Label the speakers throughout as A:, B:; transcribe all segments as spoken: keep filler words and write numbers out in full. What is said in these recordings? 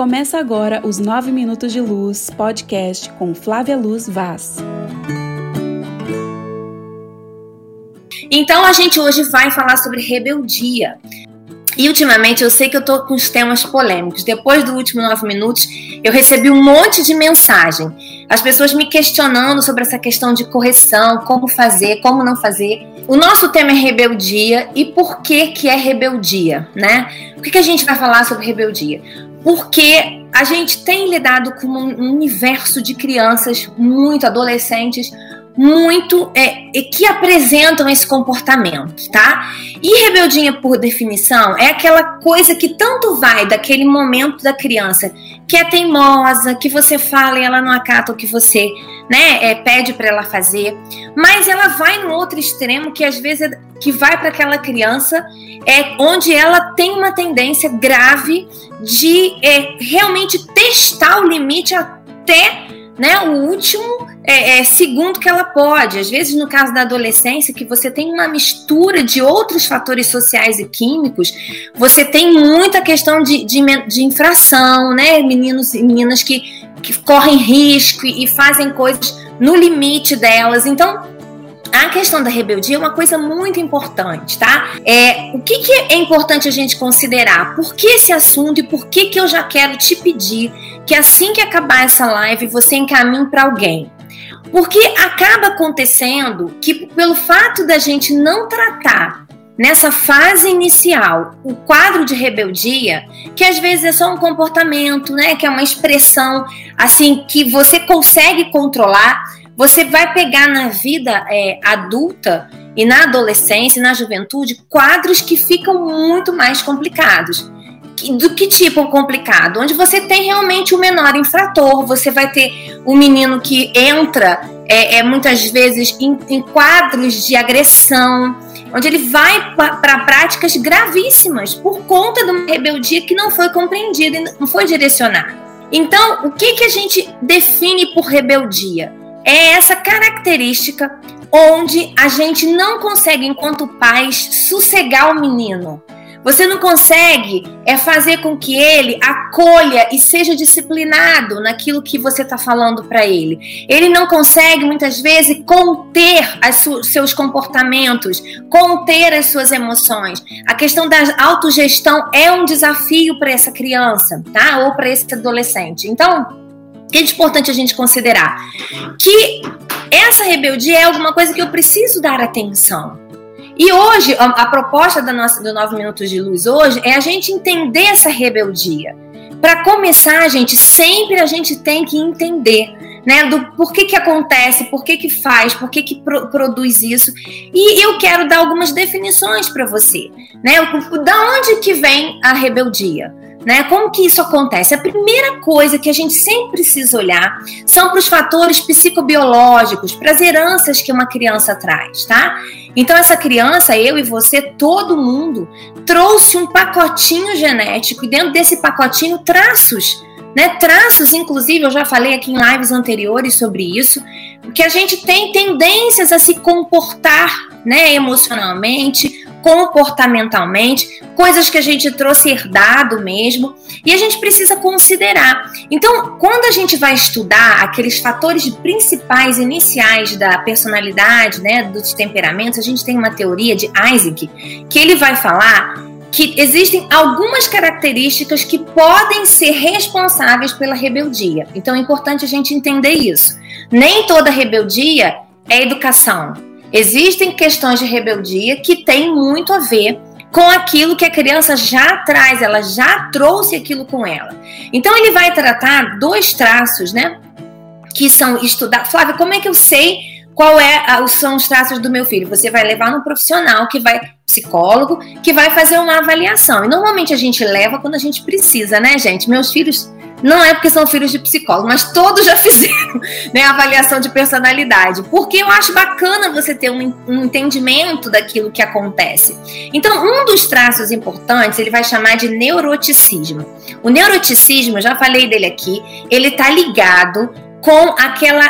A: Começa agora os nove Minutos de Luz, podcast com Flávia Luz Vaz.
B: Então a gente hoje vai falar sobre rebeldia. E ultimamente eu sei que eu tô com os temas polêmicos. Depois do último nove minutos, eu recebi um monte de mensagem. As pessoas me questionando sobre essa questão de correção, como fazer, como não fazer. O nosso tema é rebeldia e por que que é rebeldia, né? Por que que a gente vai falar sobre rebeldia? Porque a gente tem lidado com um universo de crianças, muito adolescentes, muito é, que apresentam esse comportamento, tá? E rebeldia, por definição, é aquela coisa que tanto vai daquele momento da criança que é teimosa, que você fala e ela não acata o que você, né, é, pede para ela fazer, mas ela vai no outro extremo que às vezes é, que vai para aquela criança é onde ela tem uma tendência grave de é, realmente testar o limite até, né, o último é, é, segundo que ela pode. Às vezes, no caso da adolescência, que você tem uma mistura de outros fatores sociais e químicos, você tem muita questão de, de, de infração, né? Meninos e meninas que, que correm risco e, e fazem coisas no limite delas. Então, a questão da rebeldia é uma coisa muito importante, tá? É, o que, que é importante a gente considerar? Por que esse assunto e por que, que eu já quero te pedir que assim que acabar essa live você encaminhe para alguém? Porque acaba acontecendo que pelo fato da gente não tratar nessa fase inicial o quadro de rebeldia, que às vezes é só um comportamento, né? Que é uma expressão assim que você consegue controlar, você vai pegar na vida é, adulta e na adolescência e na juventude quadros que ficam muito mais complicados. Do que tipo complicado? Onde você tem realmente o menor infrator, você vai ter o menino que entra é, é, muitas vezes em, em quadros de agressão, onde ele vai para práticas gravíssimas por conta de uma rebeldia que não foi compreendida e não foi direcionada. Então, o que, que a gente define por rebeldia? É essa característica onde a gente não consegue, enquanto pais, sossegar o menino. Você não consegue é, fazer com que ele acolha e seja disciplinado naquilo que você está falando para ele. Ele não consegue, muitas vezes, conter os seus comportamentos, conter as suas emoções. A questão da autogestão é um desafio para essa criança, tá? Ou para esse adolescente. Então, é importante a gente considerar que essa rebeldia é alguma coisa que eu preciso dar atenção. E hoje, a, a proposta da nossa, do nove Minutos de Luz hoje é a gente entender essa rebeldia. Para começar, gente, sempre a gente tem que entender, né, do por que que acontece, por que que faz, por que que pro, produz isso. E eu quero dar algumas definições para você, né? Da onde que vem a rebeldia? Né? Como que isso acontece? A primeira coisa que a gente sempre precisa olhar são para os fatores psicobiológicos, para as heranças que uma criança traz, tá? Então essa criança, eu e você, todo mundo, trouxe um pacotinho genético e dentro desse pacotinho traços, né? Traços, inclusive, eu já falei aqui em lives anteriores sobre isso, que a gente tem tendências a se comportar, né, emocionalmente, comportamentalmente, coisas que a gente trouxe herdado mesmo, e a gente precisa considerar. Então, quando a gente vai estudar aqueles fatores principais iniciais da personalidade, né, dos temperamentos, a gente tem uma teoria de Isaac, que ele vai falar que existem algumas características que podem ser responsáveis pela rebeldia. Então, é importante a gente entender isso. Nem toda rebeldia é educação. Existem questões de rebeldia que têm muito a ver com aquilo que a criança já traz, ela já trouxe aquilo com ela. Então, ele vai tratar dois traços, né, que são estudar. Flávia, como é que eu sei qual é, são os traços do meu filho? Você vai levar no profissional, que vai, psicólogo, que vai fazer uma avaliação. E normalmente a gente leva quando a gente precisa, né, gente? Meus filhos, não é porque são filhos de psicólogo, mas todos já fizeram, né, avaliação de personalidade. Porque eu acho bacana você ter um, um entendimento daquilo que acontece. Então, um dos traços importantes, ele vai chamar de neuroticismo. O neuroticismo, eu já falei dele aqui, ele está ligado com aquela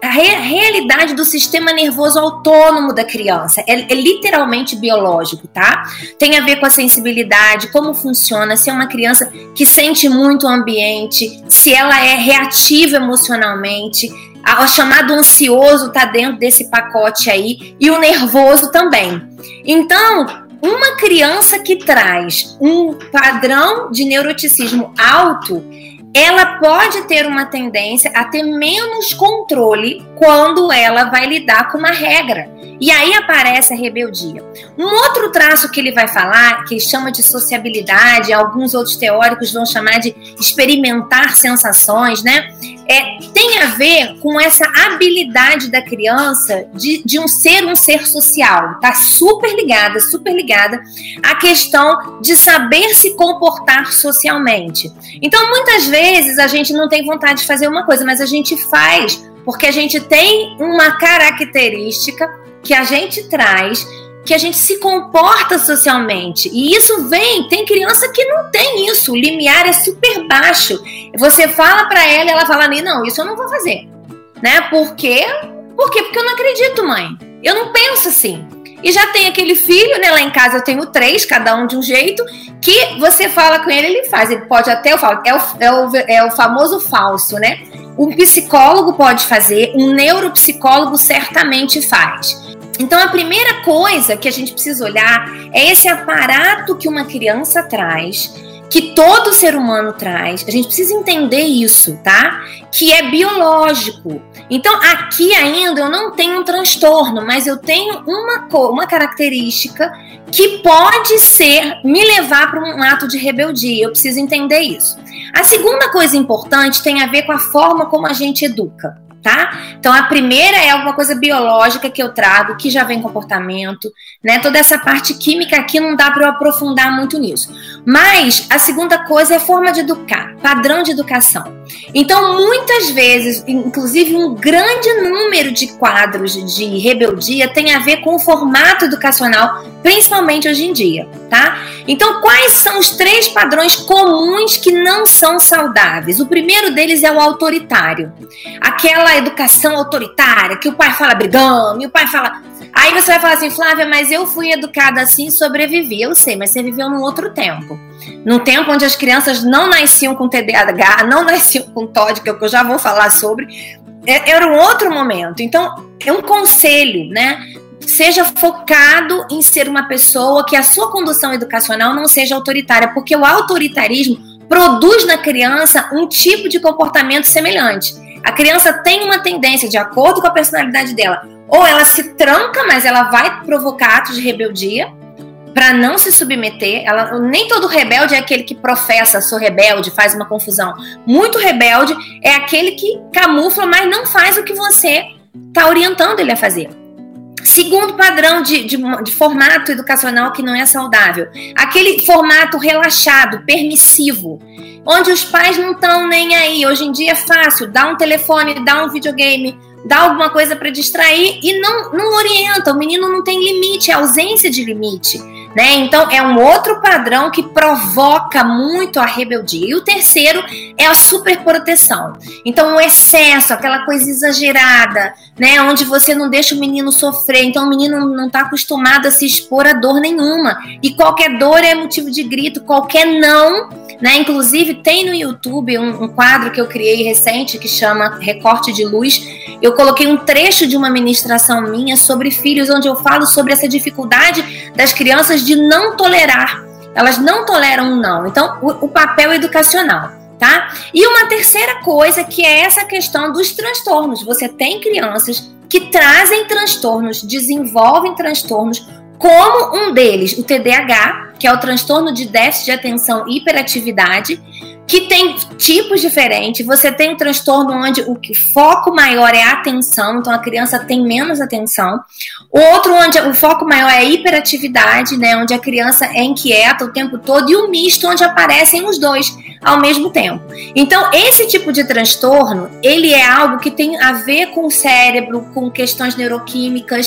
B: a re- realidade do sistema nervoso autônomo da criança. É, é literalmente biológico, tá? Tem a ver com a sensibilidade, como funciona, se é uma criança que sente muito o ambiente, se ela é reativa emocionalmente. O chamado ansioso está dentro desse pacote aí, e o nervoso também. Então, uma criança que traz um padrão de neuroticismo alto, ela pode ter uma tendência a ter menos controle quando ela vai lidar com uma regra. E aí aparece a rebeldia. Um outro traço que ele vai falar, que ele chama de sociabilidade, alguns outros teóricos vão chamar de experimentar sensações, né? É, tem a ver com essa habilidade da criança de, de um ser um ser social. Tá super ligada, super ligada à questão de saber se comportar socialmente. Então, muitas vezes a gente não tem vontade de fazer uma coisa, mas a gente faz porque a gente tem uma característica que a gente traz, que a gente se comporta socialmente. E isso vem, tem criança que não tem isso, o limiar é super baixo. Você fala pra ela e ela fala, não, isso eu não vou fazer. Né? Por quê? Por quê? Porque eu não acredito, mãe. Eu não penso assim. E já tem aquele filho, né? Lá em casa eu tenho três, cada um de um jeito, que você fala com ele, ele faz. Ele pode até, eu falo, é o, é o, é o famoso falso, né? Um psicólogo pode fazer, um neuropsicólogo certamente faz. Então, a primeira coisa que a gente precisa olhar é esse aparato que uma criança traz, que todo ser humano traz. A gente precisa entender isso, tá? Que é biológico. Então, aqui ainda eu não tenho um transtorno, mas eu tenho uma, uma característica que pode ser, me levar para um ato de rebeldia. Eu preciso entender isso. A segunda coisa importante tem a ver com a forma como a gente educa. Tá? Então, a primeira é alguma coisa biológica que eu trago, que já vem comportamento, né? Toda essa parte química aqui não dá para eu aprofundar muito nisso. Mas a segunda coisa é forma de educar, padrão de educação. Então, muitas vezes, inclusive um grande número de quadros de rebeldia tem a ver com o formato educacional, principalmente hoje em dia, tá? Então, quais são os três padrões comuns que não são saudáveis? O primeiro deles é o autoritário. Aquela educação autoritária, que o pai fala brigando, e o pai fala... Aí você vai falar assim, Flávia, mas eu fui educada assim, sobrevivi. Eu sei, mas você viveu num outro tempo. Num tempo onde as crianças não nasciam com T D A H, não nasciam com T O D, que eu já vou falar sobre. Era um outro momento. Então, é um conselho, né? Seja focado em ser uma pessoa que a sua condução educacional não seja autoritária, porque o autoritarismo produz na criança um tipo de comportamento semelhante. A criança tem uma tendência, de acordo com a personalidade dela, ou ela se tranca, mas ela vai provocar atos de rebeldia para não se submeter. Ela, nem todo rebelde é aquele que professa, sou rebelde, faz uma confusão. Muito rebelde é aquele que camufla, mas não faz o que você está orientando ele a fazer. Segundo padrão de, de, de formato educacional que não é saudável, aquele formato relaxado, permissivo, onde os pais não estão nem aí. Hoje em dia é fácil, dá um telefone, dá um videogame, dá alguma coisa para distrair e não, não orienta. O menino não tem limite, é ausência de limite, né? Então é um outro padrão que provoca muito a rebeldia. E o terceiro é a superproteção. Então o excesso, aquela coisa exagerada, né? Onde você não deixa o menino sofrer. Então o menino não está acostumado a se expor a dor nenhuma. E qualquer dor é motivo de grito, qualquer não, né? Inclusive tem no YouTube um, um quadro que eu criei recente que chama Recorte de Luz. Eu coloquei um trecho de uma ministração minha sobre filhos, onde eu falo sobre essa dificuldade das crianças de não tolerar. Elas não toleram um não. Então, o, o papel educacional, tá? E uma terceira coisa, que é essa questão dos transtornos. Você tem crianças que trazem transtornos, desenvolvem transtornos, como um deles, o T D A H, que é o transtorno de déficit de atenção e hiperatividade, que tem tipos diferentes. Você tem um transtorno onde o foco maior é a atenção, então a criança tem menos atenção. Outro onde o foco maior é a hiperatividade, né, onde a criança é inquieta o tempo todo, e o misto, onde aparecem os dois ao mesmo tempo. Então, esse tipo de transtorno, ele é algo que tem a ver com o cérebro, com questões neuroquímicas,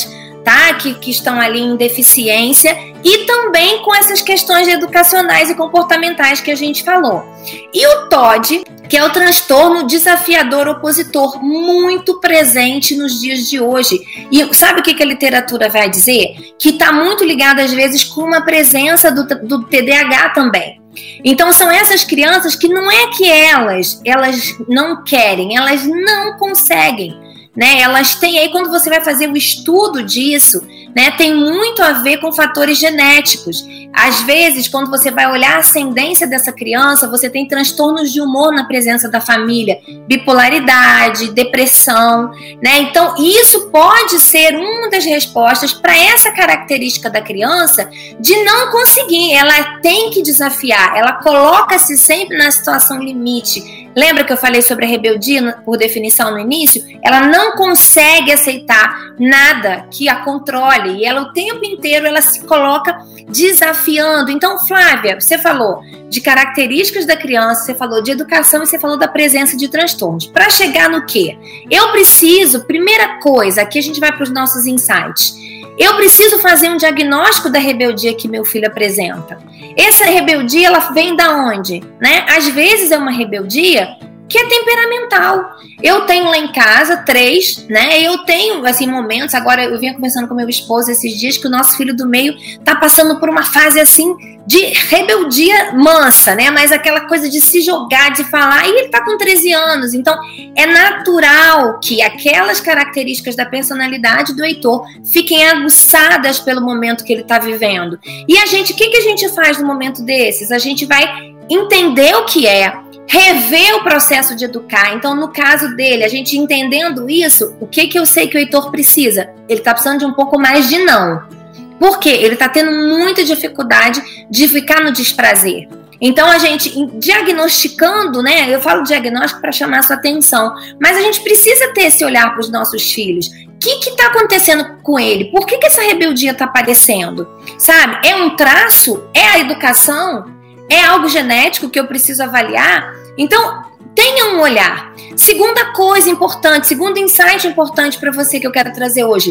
B: tá? Que, que estão ali em deficiência, e também com essas questões educacionais e comportamentais que a gente falou. E o T O D, que é o transtorno desafiador opositor, muito presente nos dias de hoje. E sabe o que a literatura vai dizer? Que está muito ligado, às vezes, com uma presença do, do T D A H também. Então, são essas crianças que não é que elas, elas não querem, elas não conseguem, né? Elas têm aí, quando você vai fazer o estudo disso, né, tem muito a ver com fatores genéticos. Às vezes, quando você vai olhar a ascendência dessa criança, você tem transtornos de humor na presença da família, bipolaridade, depressão, né? Então, isso pode ser uma das respostas para essa característica da criança de não conseguir. Ela tem que desafiar, ela coloca-se sempre na situação limite. Lembra que eu falei sobre a rebeldia, por definição, no início? Ela não consegue aceitar nada que a controle, e ela o tempo inteiro ela se coloca desafiando. Então, Flávia, você falou de características da criança, você falou de educação e você falou da presença de transtornos. Para chegar no quê? Eu preciso, primeira coisa, aqui a gente vai para os nossos insights, eu preciso fazer um diagnóstico da rebeldia que meu filho apresenta. Essa rebeldia, ela vem da onde? Né? Às vezes é uma rebeldia que é temperamental. Eu tenho lá em casa três, né? Eu tenho, assim, momentos, agora eu vinha conversando com meu esposo esses dias, que o nosso filho do meio tá passando por uma fase, assim, de rebeldia mansa, né? Mas aquela coisa de se jogar, de falar, e ele tá com treze anos, então é natural que aquelas características da personalidade do Heitor fiquem aguçadas pelo momento que ele tá vivendo. E a gente, o que, que a gente faz no momento desses? A gente vai entender o que é, rever o processo de educar. Então, no caso dele, a gente entendendo isso, o que, que eu sei que o Heitor precisa? Ele está precisando de um pouco mais de não. Por quê? Ele está tendo muita dificuldade de ficar no desprazer. Então, a gente diagnosticando, né? Eu falo diagnóstico para chamar essa atenção, mas a gente precisa ter esse olhar para os nossos filhos. O que está acontecendo com ele? Por que, que essa rebeldia está aparecendo? Sabe? É um traço? É a educação? É algo genético que eu preciso avaliar? Então, tenha um olhar. Segunda coisa importante, segundo insight importante para você que eu quero trazer hoje.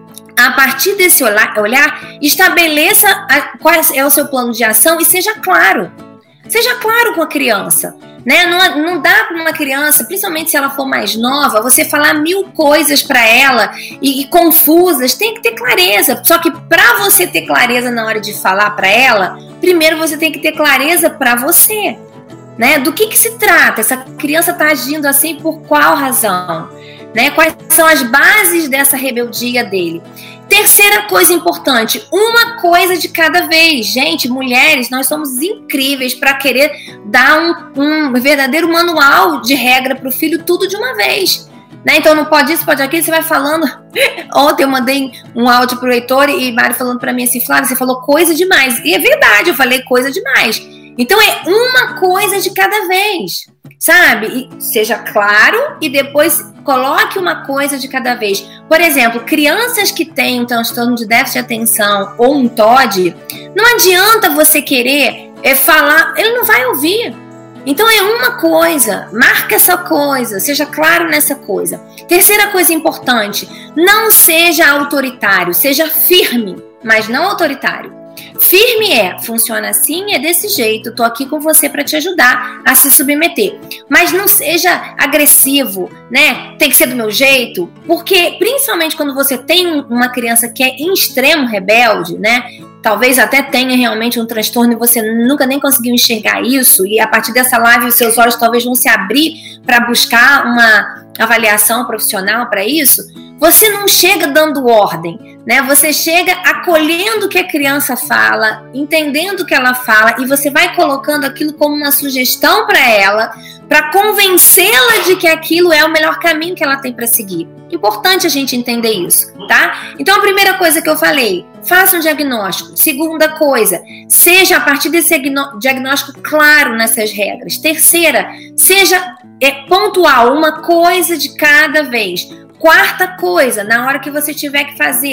B: A partir desse olhar, estabeleça a, qual é o seu plano de ação e seja claro. Seja claro com a criança. Né? Não, não dá para uma criança, principalmente se ela for mais nova, você falar mil coisas para ela e, e confusas. Tem que ter clareza. Só que para você ter clareza na hora de falar para ela, primeiro você tem que ter clareza para você, né? Do que que se trata? Essa criança está agindo assim por qual razão? Né? Quais são as bases dessa rebeldia dele? Terceira coisa importante, uma coisa de cada vez. Gente, mulheres, nós somos incríveis para querer dar um, um verdadeiro manual de regra para o filho, tudo de uma vez. Né? Então não pode isso, pode aquilo, você vai falando. Ontem eu mandei um áudio pro Heitor e Mari falando para mim assim, Flávia, você falou coisa demais. E é verdade, eu falei coisa demais. Então é uma coisa de cada vez, sabe? E seja claro e depois coloque uma coisa de cada vez. Por exemplo, crianças que têm um transtorno de déficit de atenção ou um T O D, não adianta você querer é, falar, ele não vai ouvir. Então é uma coisa, marca essa coisa, seja claro nessa coisa. Terceira coisa importante, não seja autoritário, seja firme, mas não autoritário. Firme é, funciona assim, é desse jeito, tô aqui com você para te ajudar a se submeter. Mas não seja agressivo, né? Tem que ser do meu jeito, porque principalmente quando você tem uma criança que é em extremo rebelde, né? Talvez até tenha realmente um transtorno e você nunca nem conseguiu enxergar isso, e a partir dessa live os seus olhos talvez vão se abrir para buscar uma avaliação profissional para isso. Você não chega dando ordem, né? Você chega acolhendo o que a criança fala, entendendo o que ela fala, e você vai colocando aquilo como uma sugestão para ela, para convencê-la de que aquilo é o melhor caminho que ela tem para seguir. Importante a gente entender isso, tá? Então, a primeira coisa que eu falei, faça um diagnóstico. Segunda coisa, seja a partir desse diagnóstico claro nessas regras. Terceira, seja é, pontual, uma coisa de cada vez. Quarta coisa, na hora que você tiver que fazer,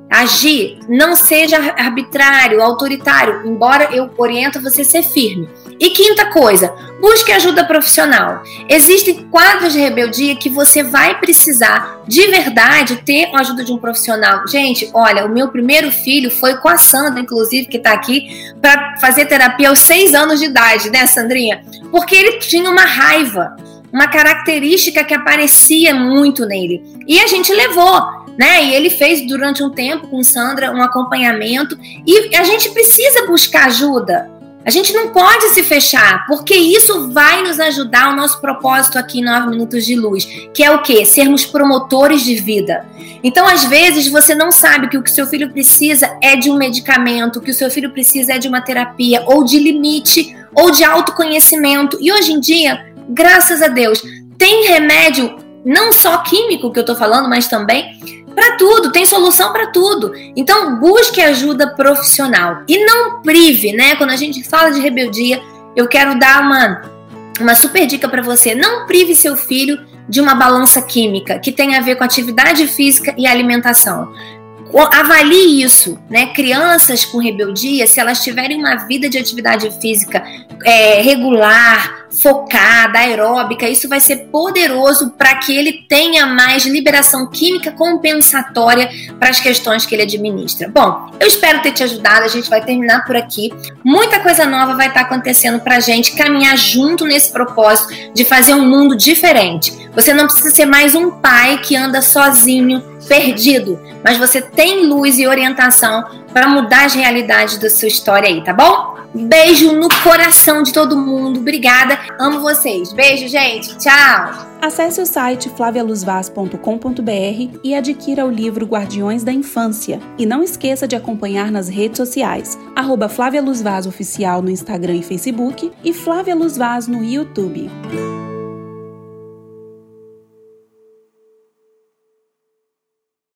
B: agir, não seja arbitrário, autoritário, embora eu oriento você a ser firme. E quinta coisa, busque ajuda profissional. Existem quadros de rebeldia que você vai precisar, de verdade, ter a ajuda de um profissional. Gente, olha, o meu primeiro filho foi com a Sandra, inclusive, que está aqui, para fazer terapia aos seis anos de idade, né, Sandrinha? Porque ele tinha uma raiva, uma característica que aparecia muito nele. E a gente levou, né? E ele fez durante um tempo com Sandra um acompanhamento. E a gente precisa buscar ajuda. A gente não pode se fechar, porque isso vai nos ajudar ao nosso propósito aqui em nove Minutos de Luz, que é o quê? Sermos promotores de vida. Então, às vezes, você não sabe que o que o seu filho precisa é de um medicamento, que o seu filho precisa é de uma terapia, ou de limite, ou de autoconhecimento. E hoje em dia, graças a Deus, tem remédio, não só químico que eu tô falando, mas também para tudo, tem solução para tudo. Então, busque ajuda profissional. E não prive, né? Quando a gente fala de rebeldia, eu quero dar uma, uma super dica para você. Não prive seu filho de uma balança química, que tem a ver com atividade física e alimentação. Avalie isso, né? Crianças com rebeldia, se elas tiverem uma vida de atividade física é, regular, focada, aeróbica, isso vai ser poderoso para que ele tenha mais liberação química compensatória para as questões que ele administra. Bom, eu espero ter te ajudado, a gente vai terminar por aqui. Muita coisa nova vai estar acontecendo para a gente caminhar junto nesse propósito de fazer um mundo diferente. Você não precisa ser mais um pai que anda sozinho, perdido, mas você tem luz e orientação para mudar as realidades da sua história aí, tá bom? Beijo no coração de todo mundo, obrigada, amo vocês. Beijo, gente, tchau!
A: Acesse o site flávia luz vaz ponto com ponto b r e adquira o livro Guardiões da Infância. E não esqueça de acompanhar nas redes sociais, arroba Flávia Luz Vaz Oficial no Instagram e Facebook e Flávia Luz Vaz no YouTube.